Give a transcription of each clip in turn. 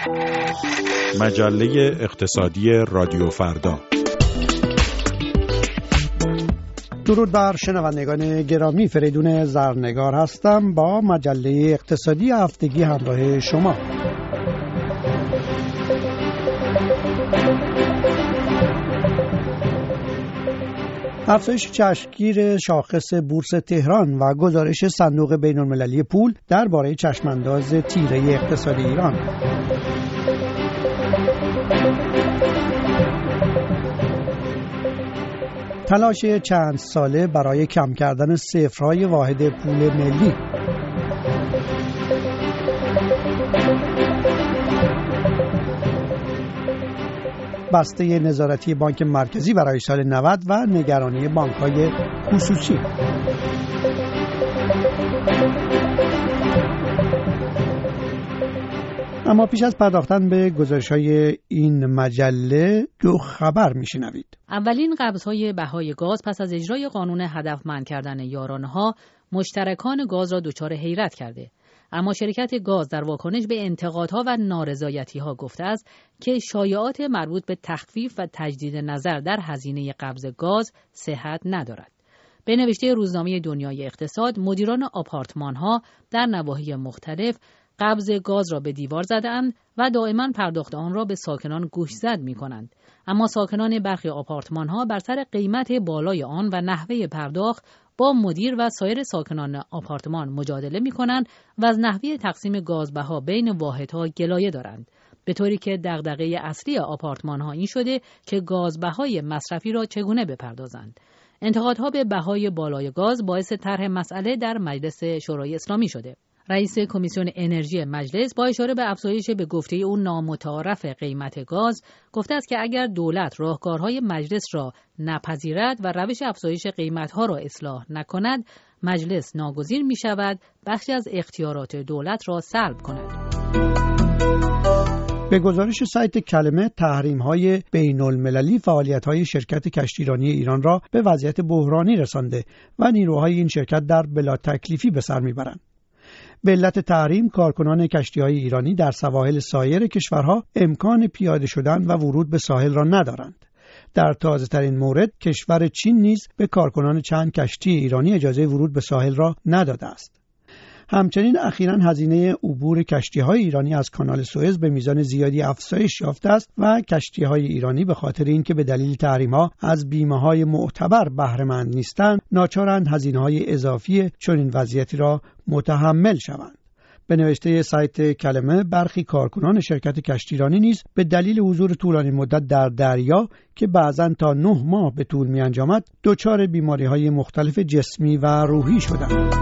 مجله اقتصادی رادیو فردا. درود بر شنوندگان گرامی، فریدون زرنگار هستم با مجله اقتصادی هفتگی همراه شما. افزایش چشمگیر شاخص بورس تهران و گزارش صندوق بین‌المللی پول درباره چشمانداز تیره اقتصاد ایران. تلاش چند ساله برای کم کردن صفرهای واحد پول ملی. بسته نظارتی بانک مرکزی برای سال 90 و نگرانی بانک‌های خصوصی. اما پیش از پرداختن به گزارش‌های این مجله دو خبر می‌شنوید. اولین قبض‌های بهای گاز پس از اجرای قانون هدفمند کردن یارانه‌ها مشترکان گاز را دچار حیرت کرده. اما شرکت گاز در واکنش به انتقادها و نارضایتی‌ها گفته است که شایعات مربوط به تخفیف و تجدید نظر در هزینه قبض گاز صحت ندارد. به نوشته روزنامه دنیای اقتصاد، مدیران آپارتمان‌ها در نواحی مختلف قبض گاز را به دیوار زده‌اند و دائما پرداخت آن را به ساکنان گوشزد می‌کنند. اما ساکنان برخی آپارتمان‌ها بر سر قیمت بالای آن و نحوه پرداخت با مدیر و سایر ساکنان آپارتمان مجادله می‌کنند و از نحوه تقسیم گازبها بین واحدها گلایه دارند، به طوری که دغدغه اصلی آپارتمان‌ها این شده که گازبهای مصرفی را چگونه بپردازند. انتقادها به بهای بالای گاز باعث طرح مسئله در مجلس شورای اسلامی شده. رئیس کمیسیون انرژی مجلس با اشاره به افزایش به گفته او نامتعارف قیمت گاز گفته است که اگر دولت راهکارهای مجلس را نپذیرد و روش افزایش قیمتها را اصلاح نکند، مجلس ناگزیر می شود بخشی از اختیارات دولت را سلب کند. به گزارش سایت کلمه، تحریم‌های بین‌المللی فعالیت‌های شرکت کشتیرانی ایران را به وضعیت بحرانی رسانده و نیروهای این شرکت در بلا تکلیفی به سر می‌برند. به علت تحریم، کارکنان کشتی‌های ایرانی در سواحل سایر کشورها امکان پیاده شدن و ورود به ساحل را ندارند. در تازه‌ترین مورد، کشور چین نیز به کارکنان چند کشتی ایرانی اجازه ورود به ساحل را نداده است. همچنین اخیراً هزینه عبور کشتی‌های ایرانی از کانال سوئز به میزان زیادی افزایش یافته است و کشتی‌های ایرانی به خاطر اینکه به دلیل تحریم‌ها از بیمه‌های معتبر بهره مند نیستند، ناچارند هزینه‌های اضافی چنین وضعیتی را متحمل شوند. به نوشته سایت کلمه، برخی کارکنان شرکت کشتیرانی نیز به دلیل حضور طولانی مدت در دریا که بعضاً تا 9 ماه به طول می‌انجامد، دچار بیماری‌های مختلف جسمی و روحی شدند.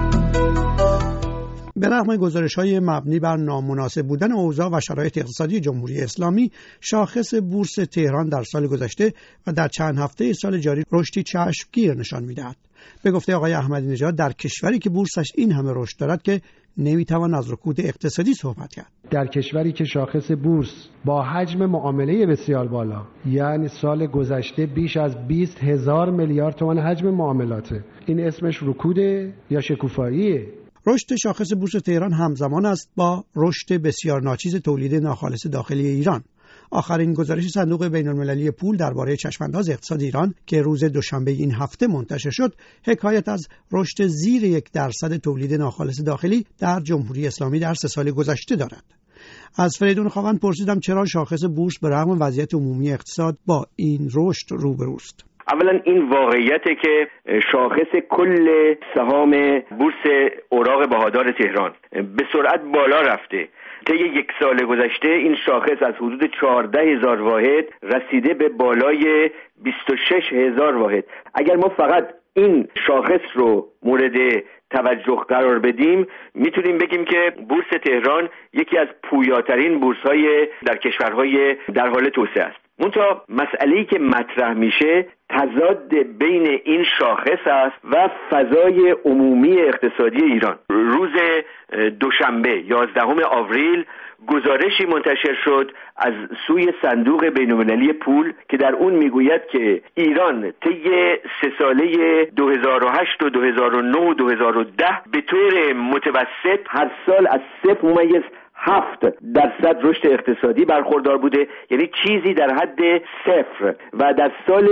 به رغم گزارش‌های مبنی بر نامناسب بودن اوضاع و شرایط اقتصادی جمهوری اسلامی، شاخص بورس تهران در سال گذشته و در چند هفته سال جاری رشدی چشمگیر نشان می‌دهد. به گفته آقای احمدی نژاد، در کشوری که بورسش این همه رشد دارد که نمی‌توان از رکود اقتصادی صحبت کرد. در کشوری که شاخص بورس با حجم معامله بسیار بالا، یعنی سال گذشته بیش از 20,000 میلیارد تومان حجم معاملاته، این اسمش رکوده یا شکوفاییه؟ رشد شاخص بورس تهران همزمان است با رشد بسیار ناچیز تولید ناخالص داخلی ایران. آخرین گزارش صندوق بین‌المللی پول درباره چشمانداز اقتصاد ایران که روز دوشنبه این هفته منتشر شد، حکایت از رشد زیر 1% تولید ناخالص داخلی در جمهوری اسلامی در 3 سال گذشته دارد. از فریدون خواوند پرسیدم چرا شاخص بورس به رغم وضعیت عمومی اقتصاد با این رشد روبروست. اولا این واقعیته که شاخص کل سهام بورس اوراق بهادار تهران به سرعت بالا رفته. طی 1 سال گذشته این شاخص از حدود 14,000 واحد رسیده به بالای 26,000 واحد. اگر ما فقط این شاخص رو مورد توجه قرار بدیم، میتونیم بگیم که بورس تهران یکی از پویاترین بورس‌های در کشورهای در حال توسعه است. منتها مسئله‌ای که مطرح میشه تضاد بین این شاخص است و فضای عمومی اقتصادی ایران. روز دوشنبه 11 آوریل گزارشی منتشر شد از سوی صندوق بین‌المللی پول که در اون میگوید که ایران طی 3 ساله 2008 و 2009 و 2010 به طور متوسط هر سال از 0.7 7% رشد اقتصادی برخوردار بوده، یعنی چیزی در حد صفر. و در سال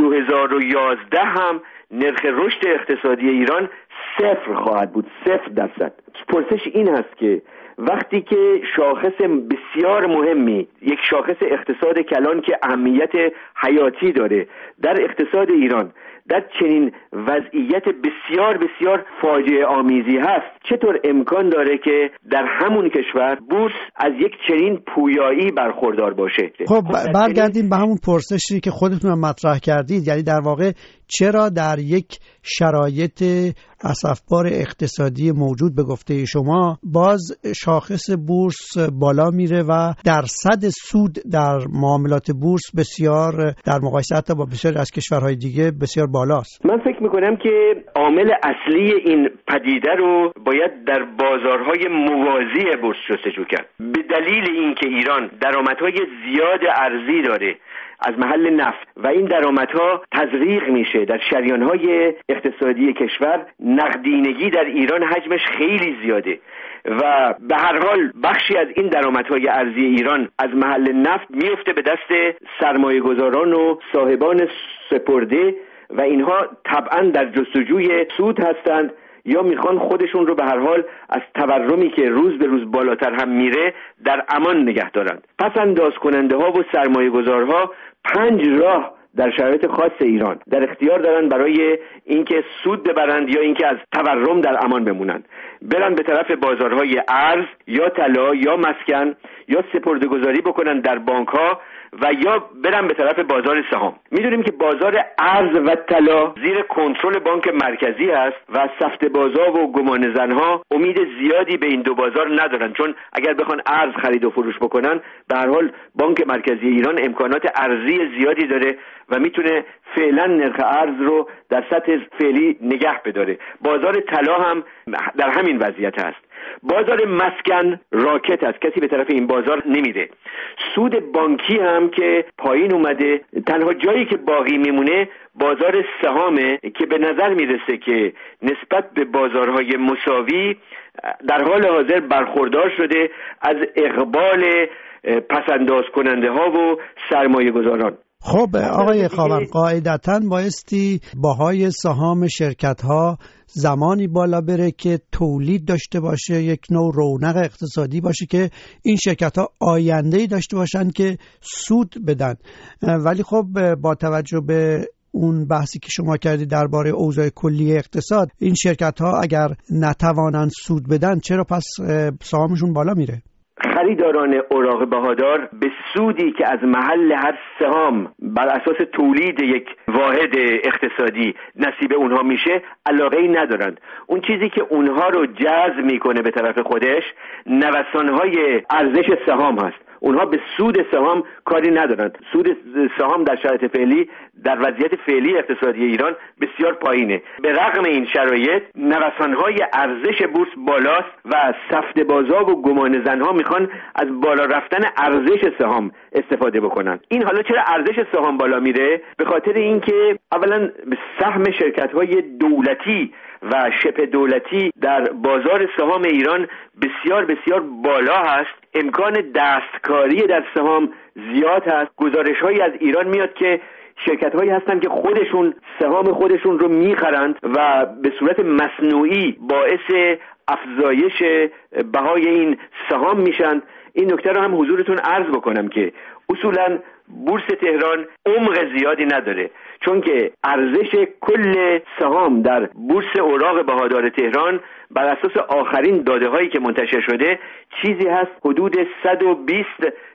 2011 هم نرخ رشد اقتصادی ایران صفر خواهد بود، 0%. پرسش این هست که وقتی که شاخص بسیار مهمی، یک شاخص اقتصاد کلان که اهمیت حیاتی داره در اقتصاد ایران، در چنین وضعیت بسیار بسیار فاجعه آمیزی هست، چطور امکان داره که در همون کشور بورس از یک چنین پویایی برخوردار باشه؟ خب برگردیم به همون پرسشی که خودتون مطرح کردید، یعنی در واقع چرا در یک شرایط اسفبار اقتصادی موجود به گفته شما باز شاخص بورس بالا میره و درصد سود در معاملات بورس بسیار در مقایسه حتی با بسیار از کشورهای دیگه بسیار بالاست؟ من فکر میکنم که عامل اصلی این پدیده رو باید در بازارهای موازی بورس جستجو کرد. به دلیل اینکه ایران درآمدهای زیاد ارزی داره از محل نفت و این درآمدها تزریق میشه در شریانهای اقتصادی کشور، نقدینگی در ایران حجمش خیلی زیاده و به هر حال بخشی از این درآمدهای ارزی ایران از محل نفت میفته به دست سرمایه‌گذاران و صاحبان سپرده و اینها طبعا در جستجوی سود هستند یا میخوان خودشون رو به هر حال از تورمی که روز به روز بالاتر هم میره در امان نگه دارند. پس انداز کننده ها و سرمایه گذارها 5 راه در شرایط خاص ایران در اختیار دارن برای اینکه سود ببرند یا اینکه از تورم در امان بمونند. برن به طرف بازارهای ارز یا طلا یا مسکن یا سپرده‌گذاری بکنن در بانک‌ها و یا برن به طرف بازار سهام. میدونیم که بازار ارز و طلا زیر کنترل بانک مرکزی است و سفته بازا و گمان زنها امید زیادی به این دو بازار ندارن، چون اگر بخوان ارز خرید و فروش بکنن به هر حال بانک مرکزی ایران امکانات ارزی زیادی داره و میتونه فعلا نرخ ارز رو در سطح فعلی نگه بداره. بازار طلا هم در همین وضعیت است. بازار مسکن راکت است، کسی به طرف این بازار نمیره. سود بانکی هم که پایین اومده، تنها جایی که باقی میمونه بازار سهامه که به نظر میرسه که نسبت به بازارهای مساوی در حال حاضر برخوردار شده از اقبال پسنداز کننده ها و سرمایه گذاران. خب آقای خاور، قاعدتاً بایستی باهای سهام شرکت‌ها زمانی بالا بره که تولید داشته باشه، یک نوع رونق اقتصادی باشه که این شرکت‌ها آینده‌ای داشته باشن که سود بدن. ولی خب با توجه به اون بحثی که شما کردی درباره اوضاع کلی اقتصاد، این شرکت‌ها اگر نتوانن سود بدن چرا پس سهامشون بالا میره؟ خریداران اوراق بهادار به سودی که از محل هر سهام بر اساس تولید یک واحد اقتصادی نصیب اونها میشه علاقه‌ای ندارند. اون چیزی که اونها رو جذب میکنه به طرف خودش نوسان‌های ارزش سهام هست. اونها به سود سهام کاری ندارند. سود سهام در شرایط فعلی در وضعیت فعلی اقتصادی ایران بسیار پایینه. به رغم این شرایط نوسان‌های ارزش بورس بالاست و سفته بازا و گمان زنها میخوان از بالا رفتن ارزش سهام استفاده بکنن. این حالا چرا ارزش سهام بالا میره؟ به خاطر اینکه اولا سهم شرکت‌های دولتی و شبه دولتی در بازار سهام ایران بسیار بسیار بالا هست. امکان دستکاری در سهام زیاد هست. گزارش‌هایی از ایران میاد که شرکت‌هایی هستن که خودشون سهام خودشون رو میخرند و به صورت مصنوعی باعث افزایش بهای این سهام میشن. این نکته رو هم حضورتون عرض بکنم که اصولاً بورس تهران عمق زیادی نداره، چون که ارزش کل سهام در بورس اوراق بهادار تهران بر اساس آخرین داده هایی که منتشر شده چیزی هست حدود 120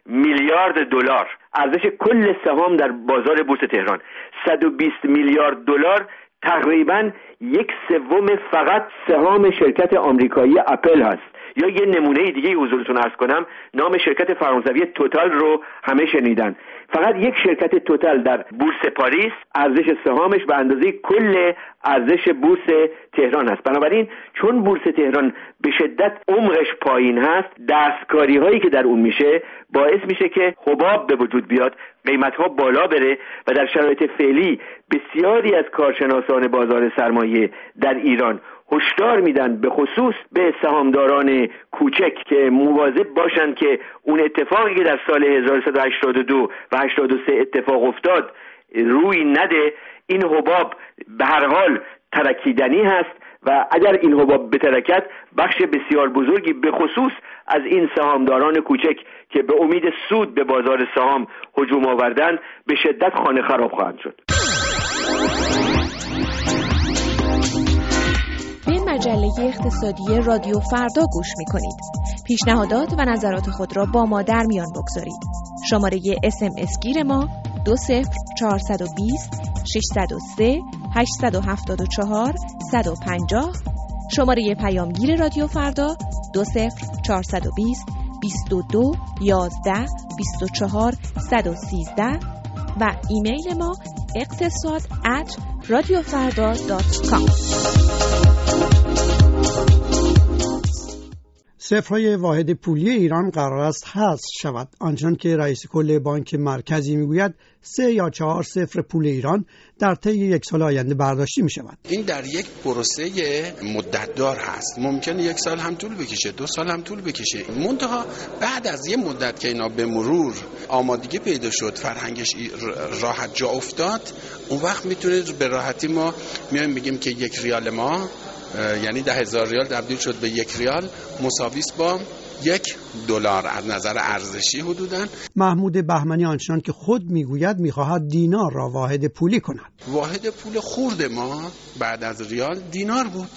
میلیارد دلار. ارزش کل سهام در بازار بورس تهران 120 میلیارد دلار، تقریباً 1/3 فقط سهام شرکت آمریکایی اپل هست. یا یه نمونه دیگه حضورتون عرض کنم، نام شرکت فرانسوی توتال رو همه شنیدن. فقط یک شرکت توتال در بورس پاریس ارزش سهامش به اندازه کل ارزش بورس تهران است. بنابراین چون بورس تهران به شدت عمقش پایین هست، دستکاری هایی که در اون میشه باعث میشه که حباب به وجود بیاد، قیمت ها بالا بره و در شرایط فعلی بسیاری از کارشناسان بازار سرمایه در ایران هشدار میدن به خصوص به سهامداران کوچک که مواظب باشن که اون اتفاقی که در سال 1382 و 83 اتفاق افتاد روی نده. این حباب به هر حال ترکیدنی هست و اگر این حباب بترکد بخش بسیار بزرگی به خصوص از این سهامداران کوچک که به امید سود به بازار سهام هجوم آوردن به شدت خانه خراب خواهند شد. به مجله اقتصادی رادیو فردا گوش می‌کنید. پیشنهادات و نظرات خود را با ما در میان بگذارید. شماره SMS گیر ما 20420 603 874 150. شماره پیامگیر رادیو فردا 20420 22 11 24 113 و ایمیل ما اقتصاد@radiofarda.com. صفرهای واحد پولی ایران قرار است حذف شود، آنچنان که رئیس کل بانک مرکزی میگوید 3 یا 4 صفر پول ایران در طی یک سال آینده برداشتی می شود. این در یک پروسه مدتدار هست، ممکنه 1 سال هم طول بکشه، 2 سال هم طول بکشه. منتها بعد از یه مدت که اینا به مرور آمادگی پیدا شد، فرهنگش راحت جا افتاد، اون وقت میتونه به راحتی ما میایم میگیم که 1 ریال ما یعنی 10,000 ریال تبدیل شد به 1 ریال مساوی است با $1 از نظر ارزشی حدوداً. محمود بهمنی آنچنان که خود میگوید میخواهد دینار را واحد پولی کند. واحد پول خرد ما بعد از ریال دینار بود.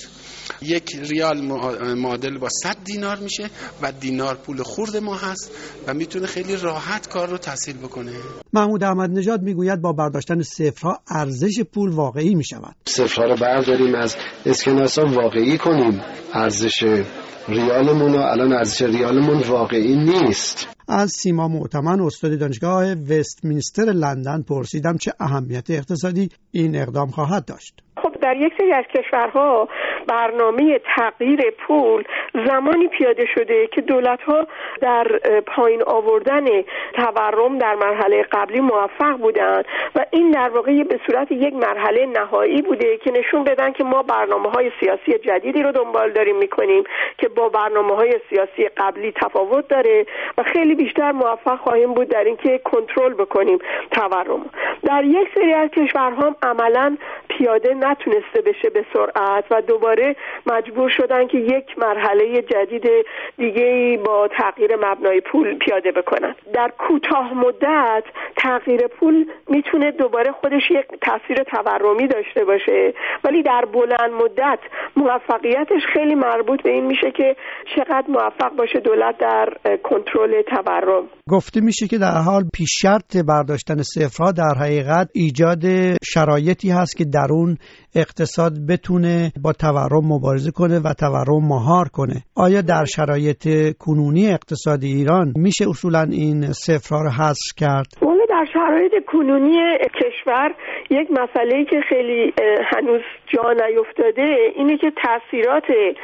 1 ریال معادل با 100 دینار میشه و دینار پول خرد ما هست و میتونه خیلی راحت کار رو تسهیل بکنه. محمود احمد نژاد میگوید با برداشتن صفرها ارزش پول واقعی میشود. صفرها رو برداریم از اسکناسا واقعی کنیم، ارزش ریالمون الان ارزش ریالمون واقعی نیست. از سیما معتمن استاد دانشگاه وستمینستر لندن پرسیدم چه اهمیت اقتصادی این اقدام خواهد داشت. خب در یک سری از کشورها برنامه تغییر پول زمانی پیاده شده که دولت‌ها در پایین آوردن تورم در مرحله قبلی موفق بودند و این در واقع به صورت یک مرحله نهایی بوده که نشون بدن که ما برنامه‌های سیاسی جدیدی رو دنبال داریم می‌کنیم که با برنامه‌های سیاسی قبلی تفاوت داره و خیلی بیشتر موفق خواهیم بود در اینکه کنترل بکنیم تورم. در یک سری از کشورها عملاً پیاده نتونسته بشه به سرعت و دوباره مجبور شدن که یک مرحله جدید دیگه‌ای با تغییر مبنای پول پیاده بکنن. در کوتاه مدت تغییر پول میتونه دوباره خودش یک تاثیر تورمی داشته باشه، ولی در بلند مدت موفقیتش خیلی مربوط به این میشه که چقدر موفق باشه دولت در کنترل تورم. گفته میشه که در حال پیش شرط برداشتن صفرها در حقیقت ایجاد شرایطی هست که در اون اقتصاد بتونه با تورم مبارزه کنه و تورم مهار کنه. آیا در شرایط کنونی اقتصادی ایران میشه اصولا این صفرها رو حذف کرد؟ در شرایط کنونی کشور یک مسئله‌ای که خیلی هنوز جا نیفتاده اینه که تاثیرات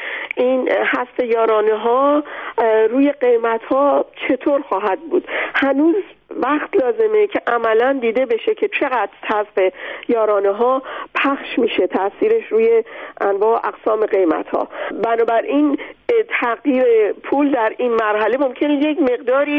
این حذف یارانه‌ها روی قیمت‌ها چطور خواهد بود. هنوز وقت لازمه که عملاً دیده بشه که چقدر حذف یارانه‌ها پخش میشه، تاثیرش روی انواع اقسام قیمت‌ها. بنابراین تغییر پول در این مرحله ممکنه یک مقداری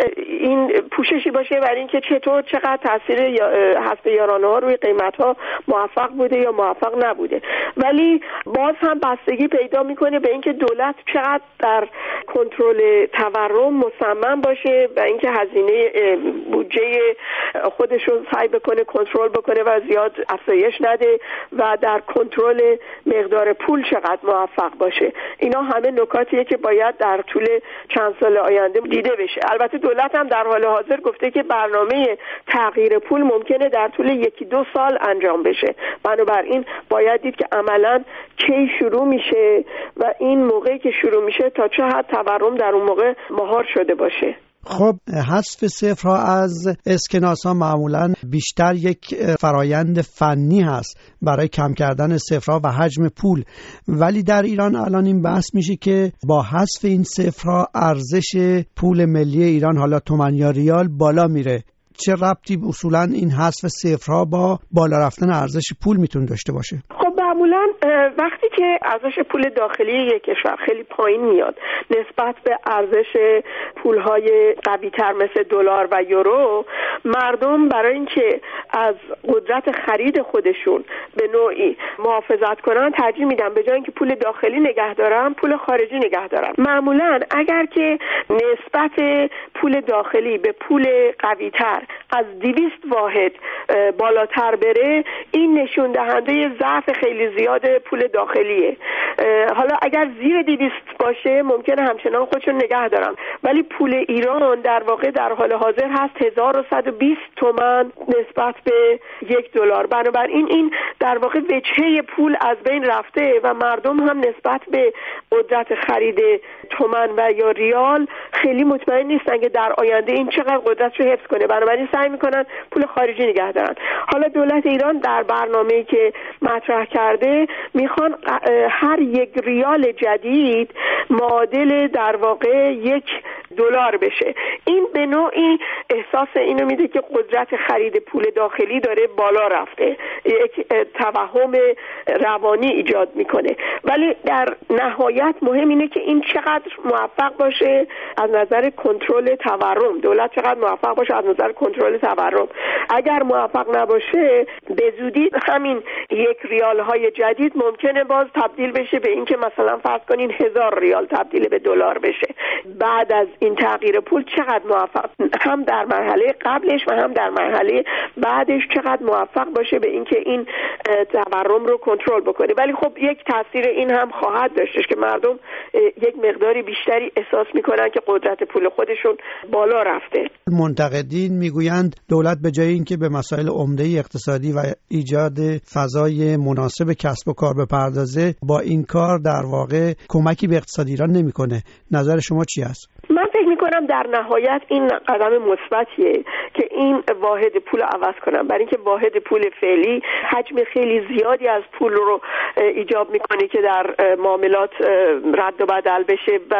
این پوششی باشه برای اینکه چقدر تاثیر حذف یارانه‌ها روی قیمت‌ها موفق بوده یا موفق نبوده، ولی باز هم بستگی پیدا میکنه به اینکه دولت چقدر در کنترل تورم مصمم باشه و اینکه هزینه بودجه خودش رو سعی بکنه کنترل بکنه و زیاد افزایش نده و در کنترل مقدار پول چقدر موفق باشه. اینا همه نکاتیه که باید در طول چند سال آینده دیده بشه. البته دولت هم در حال حاضر گفته که برنامه تغییر پول ممکنه در طول 1-2 سال انجام بشه. بنابراین باید دید که عملاً کی شروع میشه و این موقعی که شروع میشه تا چه حد تورم در اون موقع مهار شده باشه. خب حذف صفرها از اسکناس‌ها معمولاً بیشتر یک فرایند فنی هست برای کم کردن صفرها و حجم پول، ولی در ایران الان این بحث میشه که با حذف این صفرها ارزش پول ملی ایران حالا تومان یا ریال بالا میره. چه ربطی اصولاً این حذف صفرها با بالا رفتن ارزش پول میتونه داشته باشه؟ خب معمولاً وقتی که ارزش پول داخلی یک کشور خیلی پایین میاد نسبت به ارزش پول‌های قوی‌تر مثل دلار و یورو، مردم برای اینکه از قدرت خرید خودشون به نوعی محافظت کنن ترجیح میدن به جای اینکه پول داخلی نگه دارن پول خارجی نگه دارن. معمولاً اگر که نسبت پول داخلی به پول قوی‌تر از 200 واحد بالاتر بره، این نشون دهنده ضعف خیلی زیاد پول داخلیه. حالا اگر زیر 200 باشه ممکنه همچنان خودشون نگه دارن، ولی پول ایران در واقع در حال حاضر هست 1120 تومان نسبت به $1. بنابراین این در واقع وجهه پول از بین رفته و مردم هم نسبت به قدرت خرید تومان و یا ریال خیلی مطمئن نیستن که در آینده این چقدر قدرتشو حفظ کنه، بنابراین سعی میکنن پول خارجی نگه دارن. حالا دولت ایران در برنامه‌ای که مطرح کرده میخوان هر $1 جدید معادل در واقع $1 بشه. این به نوعی احساس اینو میده که قدرت خرید پول داخلی داره بالا رفته، یک توهم روانی ایجاد میکنه. ولی در نهایت مهم اینه که این چقدر موفق باشه از نظر کنترل تورم، دولت چقدر موفق باشه از نظر کنترل تورم. اگر موفق نباشه به زودی همین $1 های جدید ممکنه باز تبدیل بشه به اینکه مثلا فرض کنین $1000 تبدیل به دلار بشه. بعد از این تغییر پول چقدر موفق هم در مرحله قبلش و هم در مرحله بعدش چقدر موفق باشه به اینکه این تورم رو کنترل بکنه. ولی خب یک تاثیر این هم خواهد داشتش که مردم یک مقداری بیشتری احساس میکنن که قدرت پول خودشون بالا رفته. منتقدین میگویند دولت به جای اینکه به مسائل عمده اقتصادی و ایجاد فضای مناسب کسب و کار بپردازه، با این کار در واقع کمکی به اقتصاد ایران نمیکنه. نظر شما چی است؟ من فکر میکنم در نهایت این قدم مثبتیه که این واحد پول عوض کنن، برای اینکه واحد پول فعلی حجم خیلی زیادی از پول رو ایجاب میکنه که در معاملات رد و بدل بشه و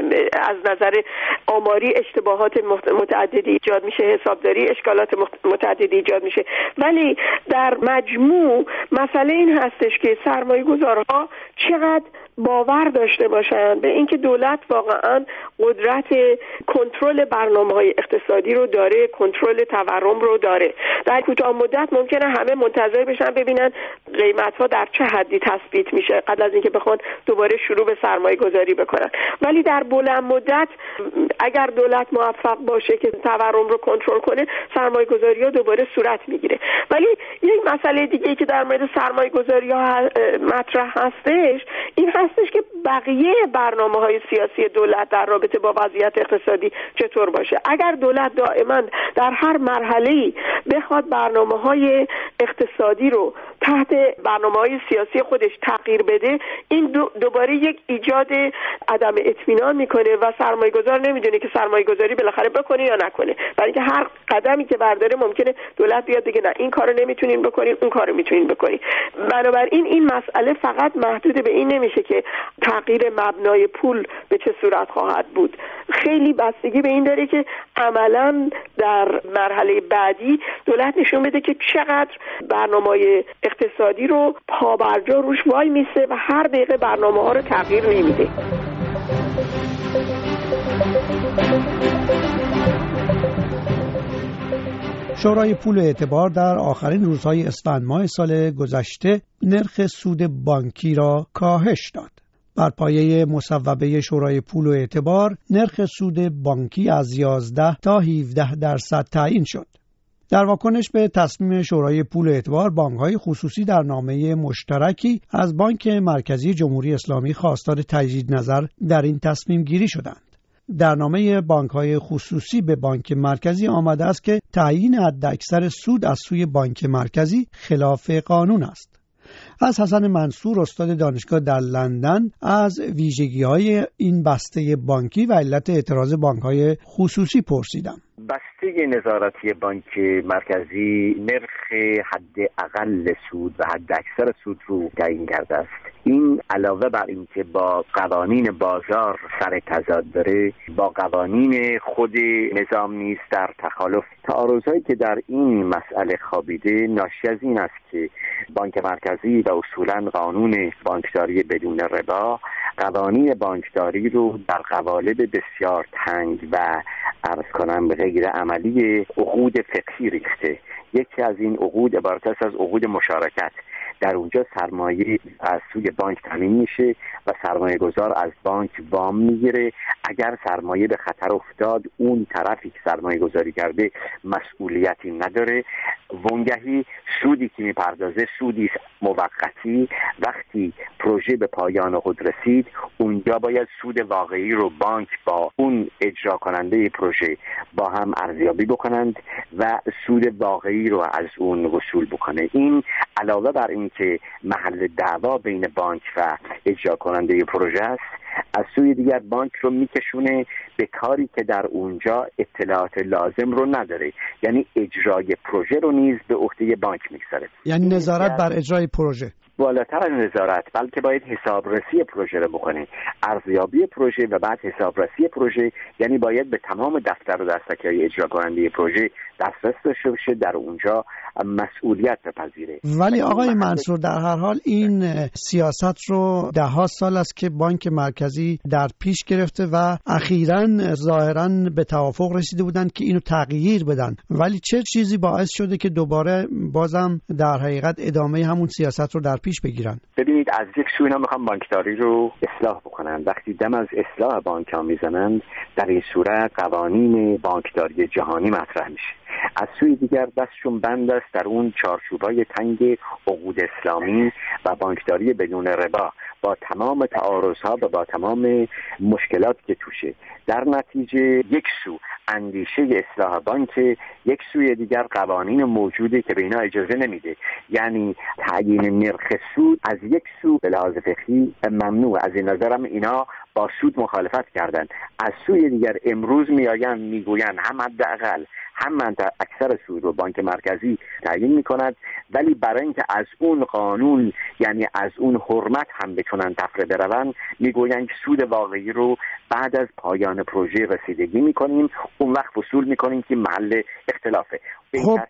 از نظر آماری اشتباهات متعددی ایجاد میشه، حسابداری اشکالات متعددی ایجاد میشه. ولی در مجموع مسئله این هستش که سرمایه‌گذارها چقدر باور داشته باشن به اینکه دولت واقعا قدرت کنترل برنامه‌های اقتصادی رو داره، کنترل تورم رو داره. در کوتاه مدت ممکنه همه منتظر بشن ببینن قیمت‌ها در چه حدی تثبیت میشه قبل از اینکه بخوان دوباره شروع به سرمایه‌گذاری بکنن. ولی در بلند مدت اگر دولت موفق باشه که تورم رو کنترل کنه، سرمایه‌گذاری‌ها دوباره صورت میگیره. ولی یک مسئله دیگه‌ای که در مورد سرمایه‌گذاری‌ها مطرح هستش این هستش که بقیه برنامه‌های سیاسی دولت در رابطه با وضعیت اقتصادی چطور باشه. اگر دولت دائما در هر مرحله‌ای بخواد برنامه‌های اقتصادی رو تحت برنامه‌های سیاسی خودش تغییر بده، این دوباره یک ایجاد عدم اطمینان میکنه و سرمایه‌گذار نمیدونه که سرمایه‌گذاری بالاخره بکنه یا نکنه، برای اینکه هر قدمی که برداره ممکنه دولت بیاد بگه نه این کارو نمیتونین بکنین، اون کارو میتونین بکنین. بنابراین این مسئله فقط محدود به این نمیشه که تغییر مبنای پول به چه صورت خواهد بود. خیلی بستگی به این داره که عملاً در مرحله بعدی دولت نشون بده که چقدر برنامه‌های اقتصادی رو پابرجا روش وای میسه و هر دقیقه برنامه‌ها رو تغییر نمیده. شورای پول اعتبار در آخرین روزهای اسفند ماه سال گذشته نرخ سود بانکی را کاهش داد. بر پایه مصوبه شورای پول و اعتبار نرخ سود بانکی از 11 تا 17% تعیین شد. در واکنش به تصمیم شورای پول و اعتبار، بانک‌های خصوصی در نامه مشترکی از بانک مرکزی جمهوری اسلامی خواستار تجدید نظر در این تصمیم گیری شدند. در نامه بانک‌های خصوصی به بانک مرکزی آمده است که تعیین حداکثر سود از سوی بانک مرکزی خلاف قانون است. از حسن منصور استاد دانشگاه در لندن از ویژگی‌های این بسته بانکی و علت اعتراض بانک‌های خصوصی پرسیدم. بسته نظارتی بانک مرکزی نرخ حد اقل سود و حد اکثر سود رو تعیین کرده است. این علاوه بر اینکه با قوانین بازار سر تضاد داره، با قوانین خود نظام نیز در تخالف. تعارضایی که در این مسئله خوابیده ناشی از این است که بانک مرکزی و اصولاً قانون بانکداری بدون ربا قوانین بانکداری رو در قوالب بسیار تنگ و عرض کنم غیر عملی عقود فقهی ریخته. یکی از این عقود عبارت است از عقود مشارکت. در اونجا سرمایه از سوی بانک تامین میشه و سرمایه گذار از بانک وام میگیره. اگر سرمایه به خطر افتاد اون طرفی که سرمایه گذاری کرده مسئولیتی نداره. وانگهی سودی که میپردازه سودی موقتی. وقتی پروژه به پایان خود رسید اونجا باید سود واقعی رو بانک با اون اجرا کننده پروژه با هم ارزیابی بکنند و سود واقعی رو از اون وصول بکنه. این علاوه بر این که محل دعوا بین بانک و اجرا کننده پروژه است، از سوی دیگر بانک رو میکشونه به کاری که در اونجا اطلاعات لازم رو نداره، یعنی اجرای پروژه رو نیز به عهده بانک میگذاره. یعنی نظارت بر اجرای پروژه بالاتر از نظارت، بلکه باید حسابرسی پروژه رو بکنه، ارزیابی پروژه و بعد حسابرسی پروژه. یعنی باید به تمام دفتر و دستک‌های اجرا کننده پروژه دسترس داشته باشه، در اونجا مسئولیت بپذیره. ولی آقای منصور در هر حال این سیاست رو ده‌ها سال است که بانک مرکزی در پیش گرفته و اخیراً ظاهراً به توافق رسیده بودند که اینو تغییر بدن. ولی چه چیزی باعث شده که دوباره بازم در حقیقت ادامه همون سیاست رو در پیش بگیرن؟ ببینید، از یک سو اینا میخوان بانکداری رو اصلاح بکنن. وقتی دم از اصلاح بانک ها میزنند، در این صورت قوانین بانکداری جهانی مطرح میشه. از سوی دیگر دستشون بند است در اون چارچوبای تنگ عقود اسلامی و بانکداری بدون ربا، با تمام تعارضها و با تمام مشکلات که توشه. در نتیجه یک سو اندیشه اصلاح بانک، یک سوی دیگر قوانین موجوده که به اینا اجازه نمیده. یعنی تعیین نرخ سود از یک سو به لحاظ فقهی ممنوع. از این نظرم اینا با سود مخالفت کردن. از سوی دیگر امروز میآیند میگویند هم حداقل هم اکثر سود رو بانک مرکزی تعیین میکند، ولی برای اینکه از اون قانون، یعنی از اون حرمت هم بتونن تفره بروند، میگویند سود واقعی رو بعد از پایان پروژه رسیدگی میکنیم، اون وقت وصول میکنیم که محل اختلافه. خب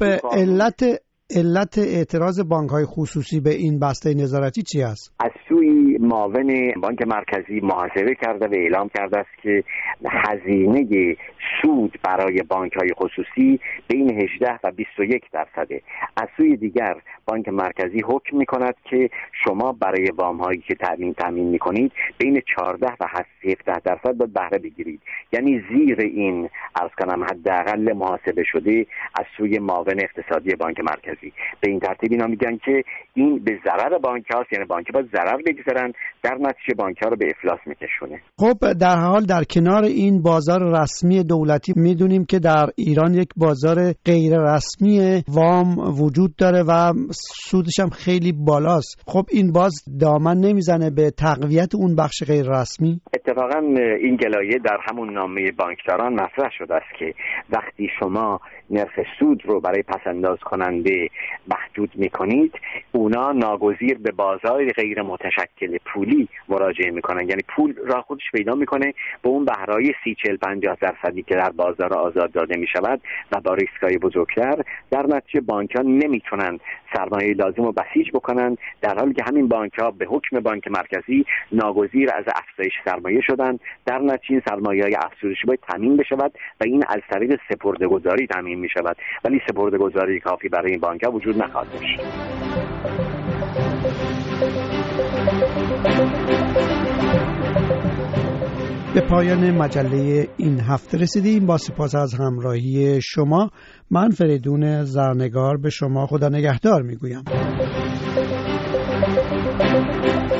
علت اعتراض بانک‌های خصوصی به این بسته نظارتی چی است؟ از سوی معاون بانک مرکزی محاسبه کرده و اعلام کرده است که هزینه سود برای بانک‌های خصوصی بین 18 و 21%. از سوی دیگر بانک مرکزی حکم می‌کند که شما برای وام‌هایی که تامین می‌کنید بین 14 و 17% باید بهره بگیرید. یعنی زیر این عرض کنم حداقل محاسبه شده از سوی معاون اقتصادی بانک مرکزی. به این ترتیب اینا میگن که این به ضرر بانک هاست، یعنی بانک باید ضرر بگذارن، در نتیجه بانک ها رو به افلاس میکشونه. خب در حال در کنار این بازار رسمی دولتی میدونیم که در ایران یک بازار غیر رسمی وام وجود داره و سودش هم خیلی بالاست. خب این باز دامن نمیزنه به تقویت اون بخش غیر رسمی؟ اتفاقا این گلایه در همون نامه بانکداران مطرح شده است که وقتی شما نرخ سود رو برای پسنداز کننده محدود میکنید، اونا ناگزیر به بازار غیر متشکل پولی مراجعه میکنن. یعنی پول را خودش پیدا میکنه به اون بهرهای 30-40-50% که در بازار آزاد داده میشود و با ریسکای بزرگتر. در نتیجه بانک‌ها نمیتونن سرمایه لازم رو بسیج بکنن، در حالی که همین بانک‌ها به حکم بانک مرکزی ناگزیر از افزایش سرمایه شدن. در نتیجه سرمایه‌های افزایشی باید تامین بشود و این از طریق سپرده‌گذاری تامین میشود، ولی سپرده‌گذاری کافی برای این بانک‌ها وجود نخواهد داشت. به پایان مجله این هفته رسیدیم. با سپاس از همراهی شما، من فریدون زرنگار به شما خدا نگهدار میگویم.